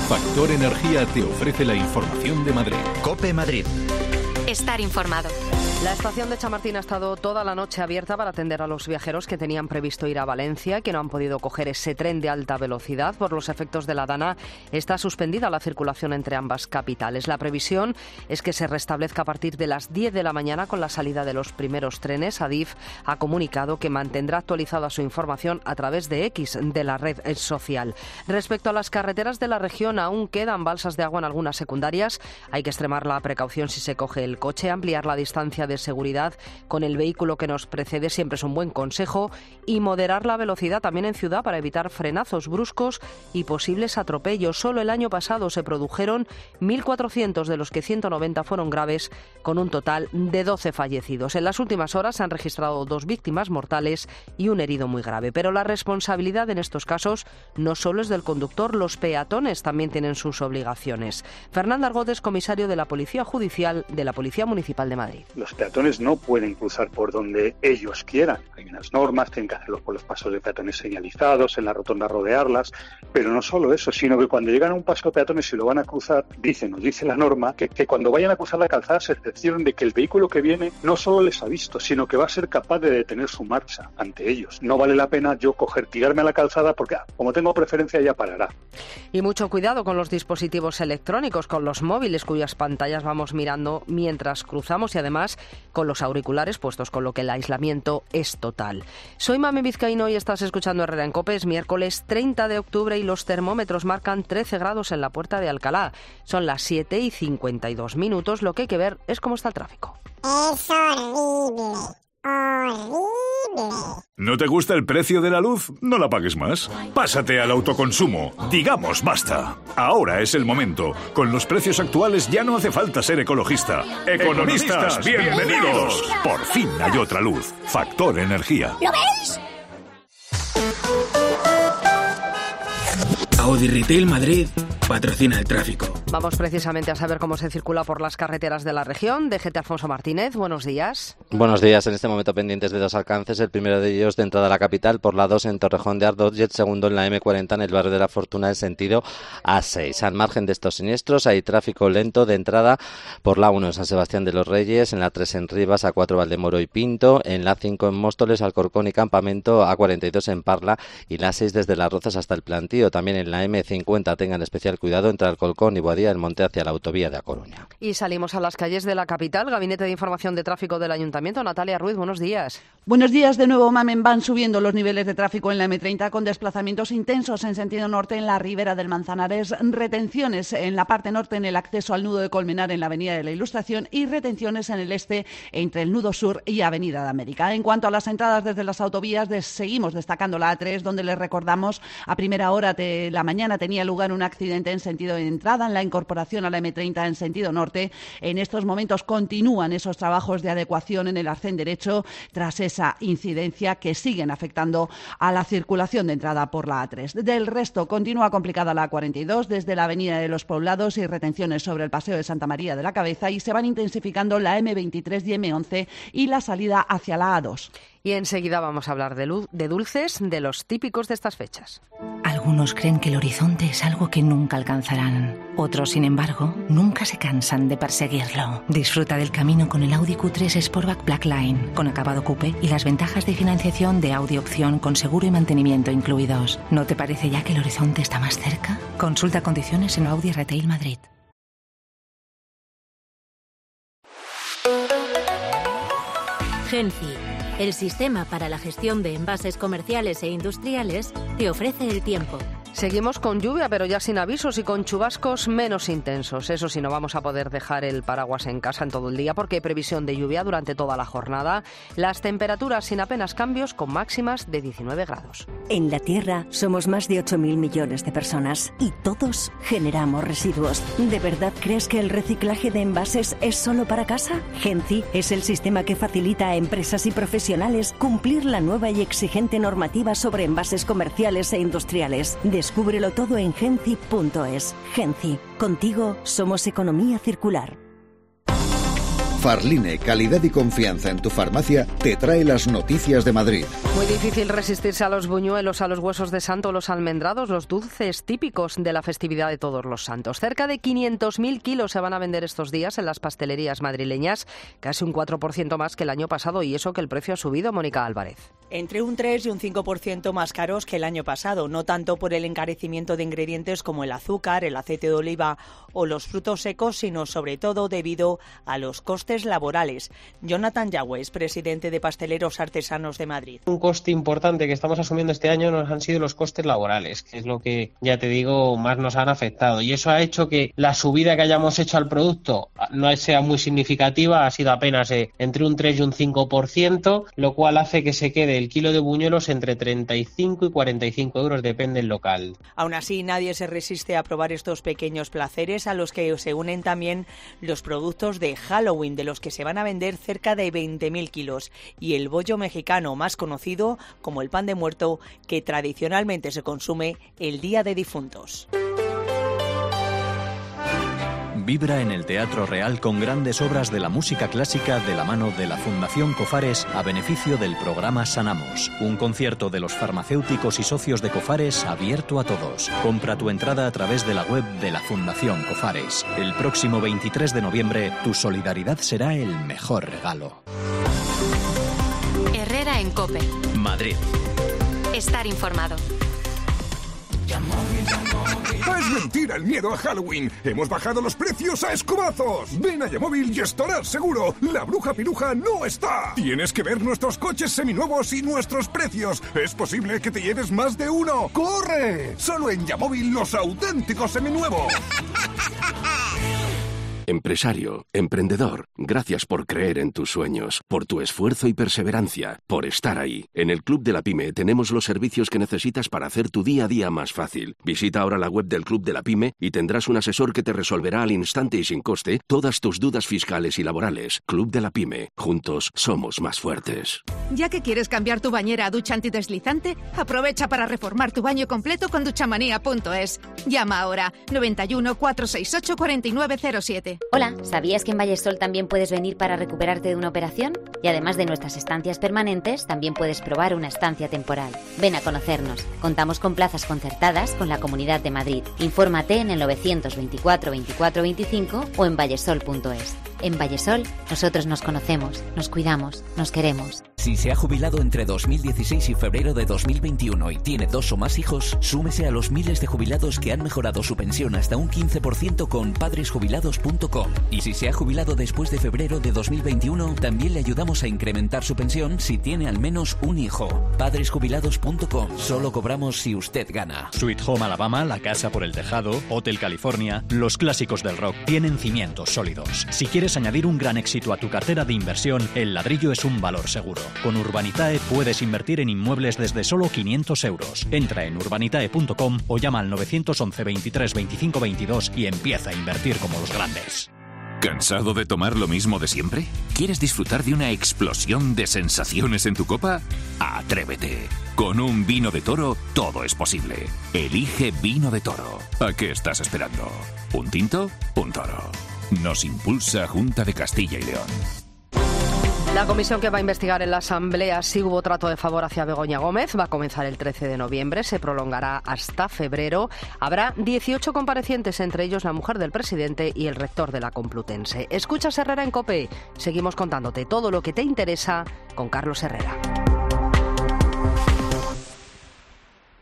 Factor Energía te ofrece la información de Madrid. COPE Madrid. Estar informado. La estación de Chamartín ha estado toda la noche abierta para atender a los viajeros que tenían previsto ir a Valencia, que no han podido coger ese tren de alta velocidad. Por los efectos de la Dana, está suspendida la circulación entre ambas capitales. La previsión es que se restablezca a partir de las 10 de la mañana con la salida de los primeros trenes. Adif ha comunicado que mantendrá actualizada su información a través de X, de la red social. Respecto a las carreteras de la región, aún quedan balsas de agua en algunas secundarias. Hay que extremar la precaución si se coge el coche, ampliar la distancia de seguridad con el vehículo que nos precede siempre es un buen consejo, y moderar la velocidad también en ciudad para evitar frenazos bruscos y posibles atropellos. Solo el año pasado se produjeron 1.400, de los que 190 fueron graves, con un total de 12 fallecidos. En las últimas horas se han registrado 2 víctimas mortales y un herido muy grave. Pero la responsabilidad en estos casos no solo es del conductor, los peatones también tienen sus obligaciones. Fernando Argot es comisario de la Policía Judicial de la Policía Municipal de Madrid. Los peatones no pueden cruzar por donde ellos quieran. Hay unas normas, tienen que hacerlo por los pasos de peatones señalizados, en la rotonda rodearlas, pero no solo eso, sino que cuando llegan a un paso de peatones y lo van a cruzar, nos dice la norma, que cuando vayan a cruzar la calzada se cercioren de que el vehículo que viene no solo les ha visto, sino que va a ser capaz de detener su marcha ante ellos. No vale la pena yo tirarme a la calzada porque como tengo preferencia ya parará. Y mucho cuidado con los dispositivos electrónicos, con los móviles cuyas pantallas vamos mirando mientras cruzamos, y además con los auriculares puestos, con lo que el aislamiento es total. Soy Mami Vizcaíno y estás escuchando Herrera en COPE. Es miércoles 30 de octubre y los termómetros marcan 13 grados en la Puerta de Alcalá. Son las 7:52. Lo que hay que ver es cómo está el tráfico. Es horrible. ¿No te gusta el precio de la luz? No la pagues más. Pásate al autoconsumo. Digamos basta. Ahora es el momento. Con los precios actuales ya no hace falta ser ecologista. ¡Economistas, bienvenidos! Por fin hay otra luz. Factor Energía. ¿Lo veis? Audi Retail Madrid patrocina el tráfico. Vamos precisamente a saber cómo se circula por las carreteras de la región. DGT Alfonso Martínez, buenos días. Buenos días. En este momento pendientes de 2 alcances. El primero de ellos de entrada a la capital por la 2 en Torrejón de Ardoz y el segundo en la M40 en el barrio de la Fortuna en sentido A6. Al margen de estos siniestros hay tráfico lento de entrada por la 1 en San Sebastián de los Reyes, en la 3 en Rivas, A4 Valdemoro y Pinto, en la 5 en Móstoles, Alcorcón y Campamento, A42 en Parla y la 6 desde Las Rozas hasta el Plantío. También en la M50 tengan especial cuidado entre Alcorcón y Boadilla del Monte hacia la autovía de A Coruña. Y salimos a las calles de la capital. Gabinete de Información de Tráfico del Ayuntamiento. Natalia Ruiz, buenos días. Buenos días de nuevo, Mamen. Van subiendo los niveles de tráfico en la M30 con desplazamientos intensos en sentido norte en la Ribera del Manzanares, retenciones en la parte norte en el acceso al nudo de Colmenar en la Avenida de la Ilustración y retenciones en el este entre el nudo sur y Avenida de América. En cuanto a las entradas desde las autovías, seguimos destacando la A3, donde les recordamos a primera hora de la mañana tenía lugar un accidente en sentido de entrada en la incorporación a la M30 en sentido norte. En estos momentos continúan esos trabajos de adecuación en el arcén derecho tras esa incidencia que siguen afectando a la circulación de entrada por la A3. Del resto, continúa complicada la A42 desde la Avenida de los Poblados y retenciones sobre el Paseo de Santa María de la Cabeza, y se van intensificando la M23 y M11 y la salida hacia la A2. Y enseguida vamos a hablar de dulces, de los típicos de estas fechas. Algunos creen que el horizonte es algo que nunca alcanzarán. Otros, sin embargo, nunca se cansan de perseguirlo. Disfruta del camino con el Audi Q3 Sportback Blackline, con acabado coupé y las ventajas de financiación de Audi Opción con seguro y mantenimiento incluidos. ¿No te parece ya que el horizonte está más cerca? Consulta condiciones en Audi Retail Madrid. Genci, el sistema para la gestión de envases comerciales e industriales, te ofrece el tiempo. Seguimos con lluvia, pero ya sin avisos y con chubascos menos intensos. Eso sí, no vamos a poder dejar el paraguas en casa en todo el día porque hay previsión de lluvia durante toda la jornada. Las temperaturas sin apenas cambios, con máximas de 19 grados. En la Tierra somos más de 8.000 millones de personas y todos generamos residuos. ¿De verdad crees que el reciclaje de envases es solo para casa? Genci es el sistema que facilita a empresas y profesionales cumplir la nueva y exigente normativa sobre envases comerciales e industriales. Descúbrelo todo en genci.es. Genci, contigo somos economía circular. Farline, calidad y confianza en tu farmacia, te trae las noticias de Madrid. Muy difícil resistirse a los buñuelos, a los huesos de santo, los almendrados, los dulces típicos de la festividad de Todos los Santos. Cerca de 500.000 kilos se van a vender estos días en las pastelerías madrileñas, casi un 4% más que el año pasado, y eso que el precio ha subido, Mónica Álvarez. Entre un 3 y un 5% más caros que el año pasado, no tanto por el encarecimiento de ingredientes como el azúcar, el aceite de oliva o los frutos secos, sino sobre todo debido a los costes laborales. Jonathan Yagües, presidente de Pasteleros Artesanos de Madrid. Un coste importante que estamos asumiendo este año nos han sido los costes laborales, que es lo que, ya te digo, más nos han afectado. Y eso ha hecho que la subida que hayamos hecho al producto no sea muy significativa, ha sido apenas entre un 3 y un 5%, lo cual hace que se quede el kilo de buñuelos entre 35 y 45 euros, depende del local. Aún así, nadie se resiste a probar estos pequeños placeres, a los que se unen también los productos de Halloween, de los que se van a vender cerca de 20.000 kilos, y el bollo mexicano, más conocido como el pan de muerto, que tradicionalmente se consume el Día de Difuntos. Vibra en el Teatro Real con grandes obras de la música clásica de la mano de la Fundación Cofares a beneficio del programa Sanamos. Un concierto de los farmacéuticos y socios de Cofares abierto a todos. Compra tu entrada a través de la web de la Fundación Cofares. El próximo 23 de noviembre, tu solidaridad será el mejor regalo. Herrera en COPE. Madrid. Estar informado. Es mentira el miedo a Halloween. Hemos bajado los precios a escobazos. Ven a Yamóvil y estarás seguro. La bruja piruja no está. Tienes que ver nuestros coches seminuevos y nuestros precios. Es posible que te lleves más de uno. ¡Corre! Solo en Yamóvil los auténticos seminuevos. Empresario, emprendedor, gracias por creer en tus sueños, por tu esfuerzo y perseverancia, por estar ahí. En el Club de la Pyme tenemos los servicios que necesitas para hacer tu día a día más fácil. Visita ahora la web del Club de la Pyme y tendrás un asesor que te resolverá al instante y sin coste todas tus dudas fiscales y laborales. Club de la Pyme. Juntos somos más fuertes. Ya que quieres cambiar tu bañera a ducha antideslizante, aprovecha para reformar tu baño completo con duchamanía.es. Llama ahora 91 468 4907. Hola, ¿sabías que en Vallesol también puedes venir para recuperarte de una operación? Y además de nuestras estancias permanentes, también puedes probar una estancia temporal. Ven a conocernos. Contamos con plazas concertadas con la Comunidad de Madrid. Infórmate en el 924 24 25 o en vallesol.es. En Vallesol, nosotros nos conocemos, nos cuidamos, nos queremos. Si se ha jubilado entre 2016 y febrero de 2021 y tiene 2 o más hijos, súmese a los miles de jubilados que han mejorado su pensión hasta un 15% con padresjubilados.com. Y si se ha jubilado después de febrero de 2021, también le ayudamos a incrementar su pensión si tiene al menos un hijo. Padresjubilados.com. Solo cobramos si usted gana. Sweet Home Alabama, La Casa por el Tejado, Hotel California, los clásicos del rock tienen cimientos sólidos. Si quieres añadir un gran éxito a tu cartera de inversión, el ladrillo es un valor seguro. Con Urbanitae puedes invertir en inmuebles desde solo 500 euros. Entra en urbanitae.com o llama al 911 23 25 22 y empieza a invertir como los grandes. ¿Cansado de tomar lo mismo de siempre? ¿Quieres disfrutar de una explosión de sensaciones en tu copa? ¡Atrévete! Con un vino de Toro todo es posible. Elige Vino de Toro. ¿A qué estás esperando? ¿Un tinto? Un toro. Nos impulsa Junta de Castilla y León. La comisión que va a investigar en la Asamblea si hubo trato de favor hacia Begoña Gómez va a comenzar el 13 de noviembre, se prolongará hasta febrero. Habrá 18 comparecientes, entre ellos la mujer del presidente y el rector de la Complutense. Escuchas Herrera en COPE. Seguimos contándote todo lo que te interesa con Carlos Herrera.